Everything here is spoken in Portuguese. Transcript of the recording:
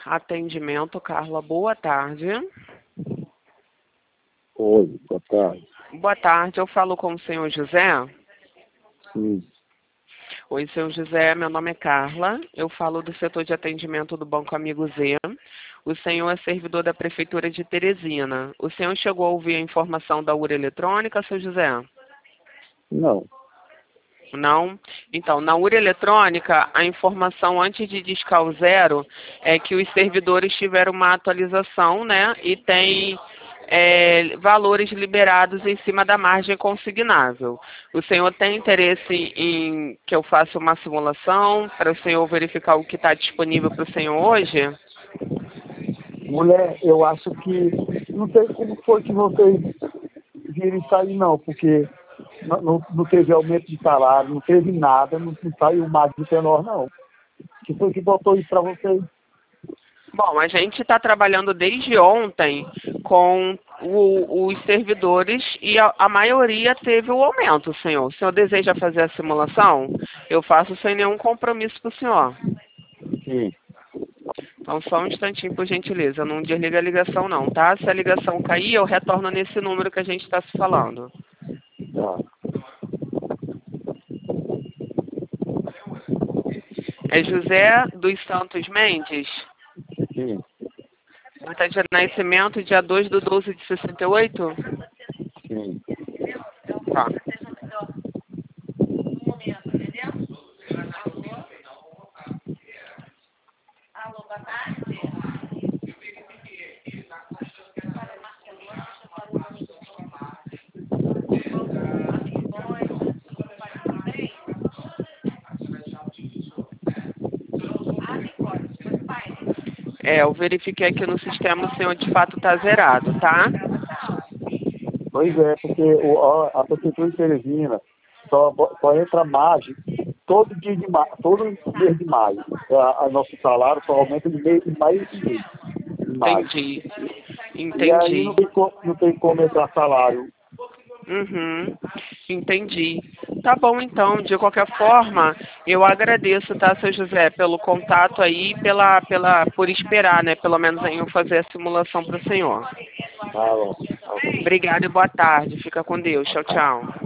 Atendimento, Carla, boa tarde. Oi, boa tarde. Boa tarde, eu falo com o senhor José. Sim. Oi, senhor José, meu nome é Carla, eu falo do setor de atendimento do Banco Amigo Z. O senhor é servidor da Prefeitura de Teresina. O senhor chegou a ouvir a informação da urna eletrônica, senhor José? Não. Não? Então, na urna eletrônica, a informação antes de discar o zero é que os servidores tiveram uma atualização, né? E tem valores liberados em cima da margem consignável. O senhor tem interesse em que eu faça uma simulação para o senhor verificar o que está disponível para o senhor hoje? Mulher, eu acho que não sei como foi que vocês viram isso aí não, porque não teve aumento de salário, não teve nada, não saiu mais do tenor não. Que foi que botou isso para vocês? Bom, a gente está trabalhando desde ontem com os servidores e a maioria teve o aumento, senhor. O senhor deseja fazer a simulação? Eu faço sem nenhum compromisso para o senhor. Sim. Então, só um instantinho, por gentileza. Não desliga a ligação, não, tá? Se a ligação cair, eu retorno nesse número que a gente está se falando. Tá. É José dos Santos Mendes? Sim. Data de nascimento, dia 2/12/68? Sim. Tá. Eu verifiquei aqui no sistema, o senhor de fato está zerado, tá? Pois é, porque a Prefeitura de Teresina só entra margem todo dia de maio, todo mês de maio. Nosso salário só aumenta de maio em mês. De maio. Entendi. E aí Entendi. não tem como entrar salário. Uhum. Entendi. Tá bom, então. De qualquer forma, eu agradeço, tá, seu José, pelo contato aí, por esperar, né, pelo menos aí eu fazer a simulação para o senhor. Tá bom. Obrigada e boa tarde. Fica com Deus. Tchau, tchau.